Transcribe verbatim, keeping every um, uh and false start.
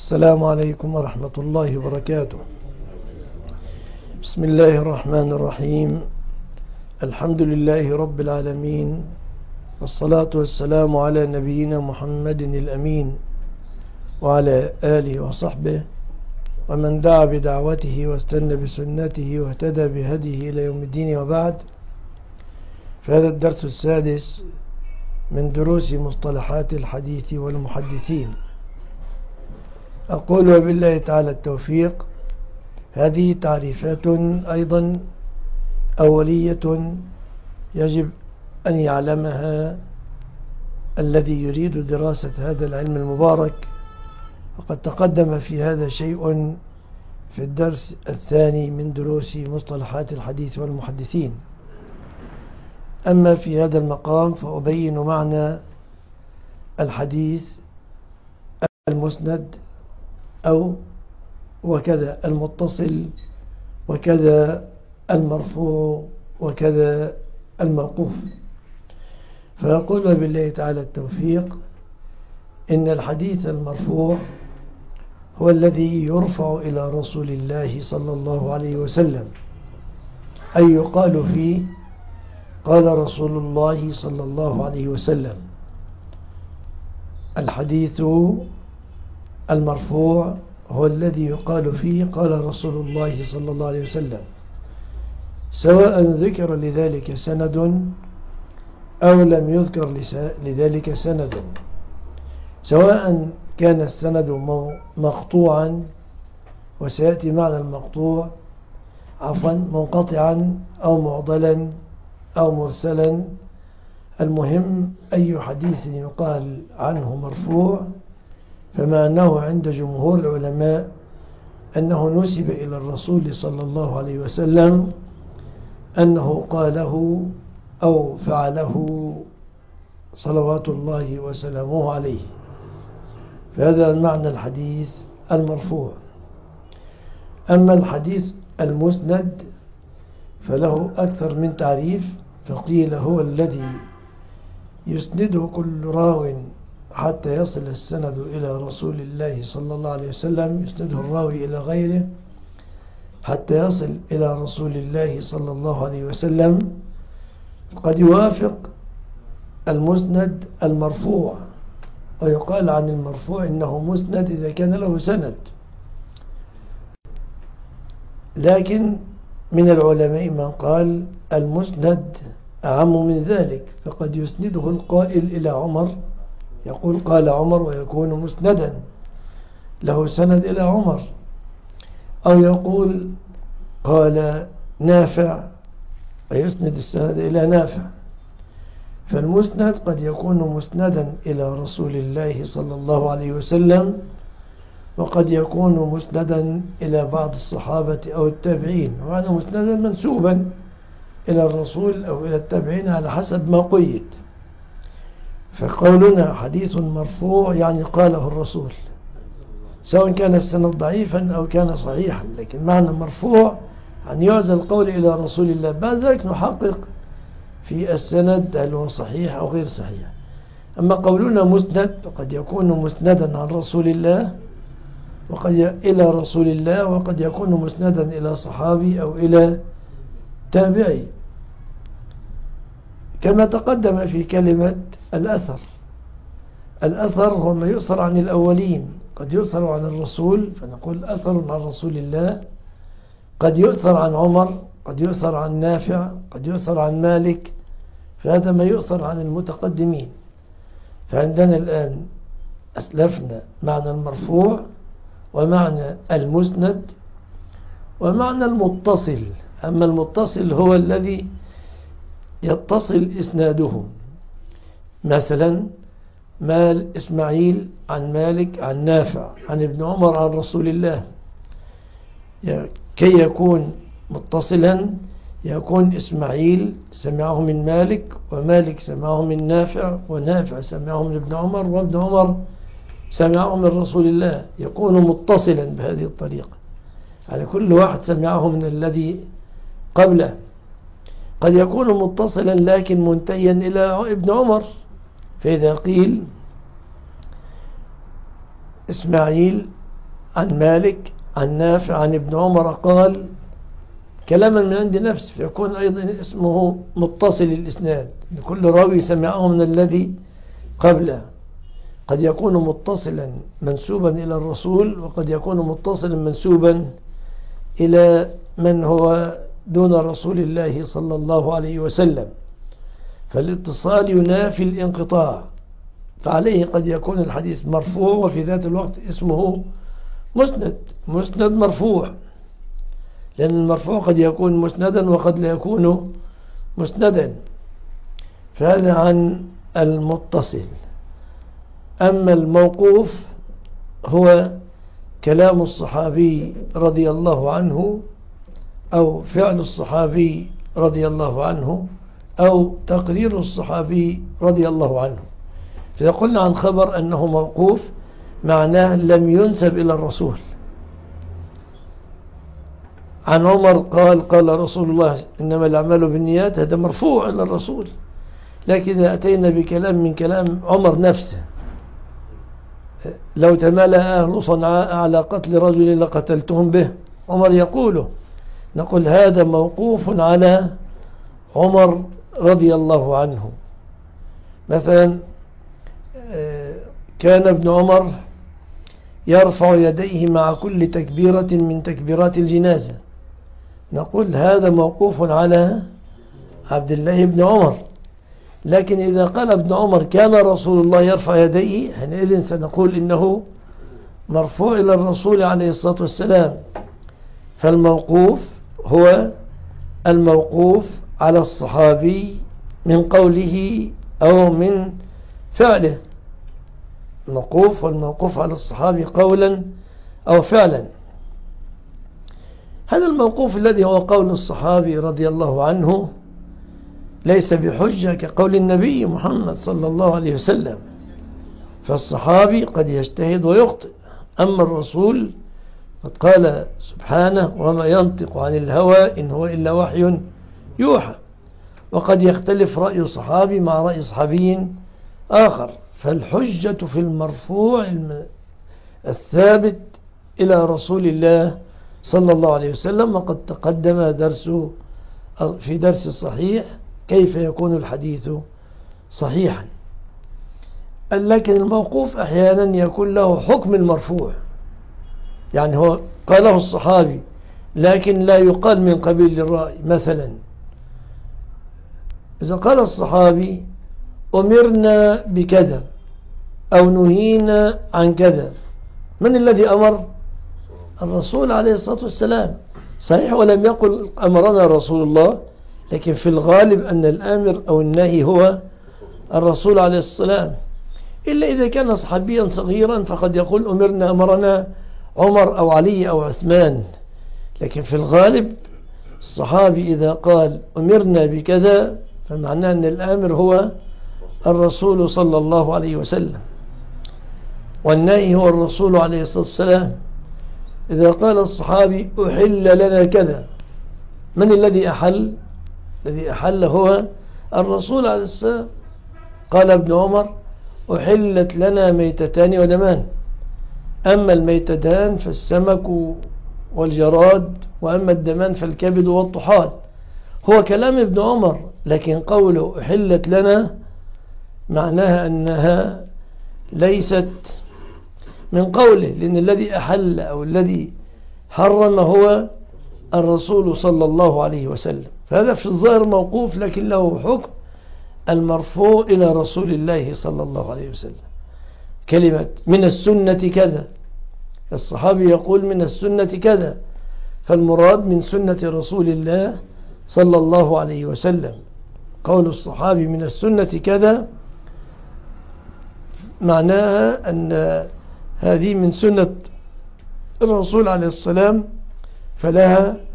السلام عليكم ورحمة الله وبركاته. بسم الله الرحمن الرحيم. الحمد لله رب العالمين، والصلاة والسلام على نبينا محمد الأمين وعلى آله وصحبه ومن دعا بدعوته واستنى بسنته واهتدى بهديه إلى يوم الدين، وبعد. فهذا الدرس السادس من دروس مصطلحات الحديث والمحدثين. أقول وبالله تعالى التوفيق. هذه تعريفات أيضا أولية يجب أن يعلمها الذي يريد دراسة هذا العلم المبارك، وقد تقدم في هذا شيء في الدرس الثاني من دروس مصطلحات الحديث والمحدثين. أما في هذا المقام فأبين معنى الحديث المسند أو وكذا المتصل وكذا المرفوع وكذا الموقوف. فيقول بالله تعالى التوفيق: إن الحديث المرفوع هو الذي يرفع إلى رسول الله صلى الله عليه وسلم، أي يقال فيه قال رسول الله صلى الله عليه وسلم. الحديث المرفوع هو الذي يقال فيه قال رسول الله صلى الله عليه وسلم، سواء ذكر لذلك سند أو لم يذكر لذلك سند، سواء كان السند مقطوعا، وسيأتي معنى المقطوع عفوا منقطعا أو معضلا أو مرسلا. المهم أي حديث يقال عنه مرفوع فمعناه عند جمهور العلماء أنه نسب إلى الرسول صلى الله عليه وسلم أنه قاله أو فعله صلوات الله وسلامه عليه. فهذا المعنى الحديث المرفوع. أما الحديث المسند فله أكثر من تعريف، فقيل هو الذي يسنده كل راو حتى يصل السند إلى رسول الله صلى الله عليه وسلم، يسنده الراوي إلى غيره حتى يصل إلى رسول الله صلى الله عليه وسلم. قد يوافق المسند المرفوع، ويقال عن المرفوع إنه مسند إذا كان له سند. لكن من العلماء من قال المسند أعم من ذلك، فقد يسنده القائل إلى عمر، يقول قال عمر ويكون مسندا له سند إلى عمر، أو يقول قال نافع ويسند السند إلى نافع. فالمسند قد يكون مسندا إلى رسول الله صلى الله عليه وسلم، وقد يكون مسندا إلى بعض الصحابة أو التابعين، وعنه مسندا منسوبا إلى الرسول أو إلى التابعين على حسب ما قيد. فقولنا حديث مرفوع يعني قاله الرسول، سواء كان السند ضعيفا أو كان صحيحا، لكن معنى مرفوع أن يعزى القول إلى رسول الله. بعد ذلك نحقق في السند هل هو صحيح أو غير صحيح. أما قولنا مسند قد يكون مسندا عن رسول الله وقد إلى رسول الله، وقد يكون مسندا إلى صحابي أو إلى تابعي، كما تقدم في كلمة الأثر. الأثر هو ما يؤثر عن الأولين، قد يؤثر عن الرسول فنقول أثر عن رسول الله، قد يؤثر عن عمر، قد يؤثر عن نافع، قد يؤثر عن مالك، فهذا ما يؤثر عن المتقدمين. فعندنا الآن أسلفنا معنى المرفوع ومعنى المسند ومعنى المتصل. أما المتصل هو الذي يتصل إسناده، مثلا مال إسماعيل عن مالك عن نافع عن ابن عمر عن رسول الله، كي يكون متصلا يكون إسماعيل سمعه من مالك، ومالك سمعه من نافع، ونافع سمعه من ابن عمر، وابن عمر سمعه من رسول الله، يكون متصلا بهذه الطريقة. يعني كل واحد سمعه من الذي قبله. قد يكون متصلا لكن منتهيا إلى ابن عمر، فإذا قيل إسماعيل عن مالك عن نافع عن ابن عمر قال كلاما من عند نفسه، فيكون أيضا اسمه متصل الإسناد، كل راوي سمعه من الذي قبله. قد يكون متصلا منسوبا إلى الرسول، وقد يكون متصلا منسوبا إلى من هو دون رسول الله صلى الله عليه وسلم، فالاتصال ينافي الانقطاع، فعليه قد يكون الحديث مرفوع وفي ذات الوقت اسمه مسند، مسند مرفوع، لأن المرفوع قد يكون مسندا وقد لا يكون مسندا. فهذا عن المتصل. أما الموقوف هو كلام الصحابي رضي الله عنه أو فعل الصحابي رضي الله عنه أو تقرير الصحابي رضي الله عنه. فإذا قلنا عن خبر أنه موقوف معناه لم ينسب إلى الرسول. عن عمر قال قال رسول الله إنما الأعمال بالنيات، هذا مرفوع إلى الرسول. لكن إذا أتينا بكلام من كلام عمر نفسه، لو تمالأ أهل صنعاء على قتل رجل لقتلتهم به، عمر يقوله، نقول هذا موقوف على عمر رضي الله عنه. مثلا كان ابن عمر يرفع يديه مع كل تكبيرة من تكبيرات الجنازة، نقول هذا موقوف على عبد الله بن عمر. لكن إذا قال ابن عمر كان رسول الله يرفع يديه، حينئذ سنقول إنه مرفوع إلى الرسول عليه الصلاة والسلام. فالموقوف هو الموقوف على الصحابي من قوله أو من فعله، الموقوف والموقوف على الصحابي قولا أو فعلا. هذا الموقوف الذي هو قول الصحابي رضي الله عنه ليس بحجة كقول النبي محمد صلى الله عليه وسلم، فالصحابي قد يجتهد ويخطئ، أما الرسول قد قال سبحانه وما ينطق عن الهوى إن هو إلا وحي يوحى، وقد يختلف رأي صحابي مع رأي صحابي آخر. فالحجة في المرفوع الثابت إلى رسول الله صلى الله عليه وسلم، وقد تقدم درسه في درس الصحيح كيف يكون الحديث صحيحا. لكن الموقوف أحيانا يكون له حكم المرفوع، يعني هو قاله الصحابي لكن لا يقال من قبيل الرأي. مثلا إذا قال الصحابي أمرنا بكذا أو نهينا عن كذا، من الذي أمر؟ الرسول عليه الصلاة والسلام، صحيح ولم يقل أمرنا رسول الله، لكن في الغالب أن الآمر أو النهي هو الرسول عليه الصلاة والسلام، إلا إذا كان صحابيا صغيرا فقد يقول أمرنا أمرنا عمر أو علي أو عثمان. لكن في الغالب الصحابي إذا قال أمرنا بكذا فمعناه أن الآمر هو الرسول صلى الله عليه وسلم، والنهي هو الرسول عليه الصلاة والسلام. إذا قال الصحابي أحل لنا كذا، من الذي أحل؟ الذي أحل هو الرسول عليه الصلاة والسلام. قال ابن عمر أحلت لنا ميتتان ودمان، أما الميتتان فالسمك والجراد، وأما الدمان فالكبد والطحال. هو كلام ابن عمر، لكن قوله أحلت لنا معناها أنها ليست من قوله، لأن الذي أحل أو الذي حرم هو الرسول صلى الله عليه وسلم. فهذا في الظاهر موقوف، لكن له حكم المرفوع إلى رسول الله صلى الله عليه وسلم. كلمة من السنة كذا، الصحابي يقول من السنة كذا، فالمراد من سنة رسول الله صلى الله عليه وسلم. قول الصحابي من السنة كذا معناها أن هذه من سنة الرسول عليه السلام، فلها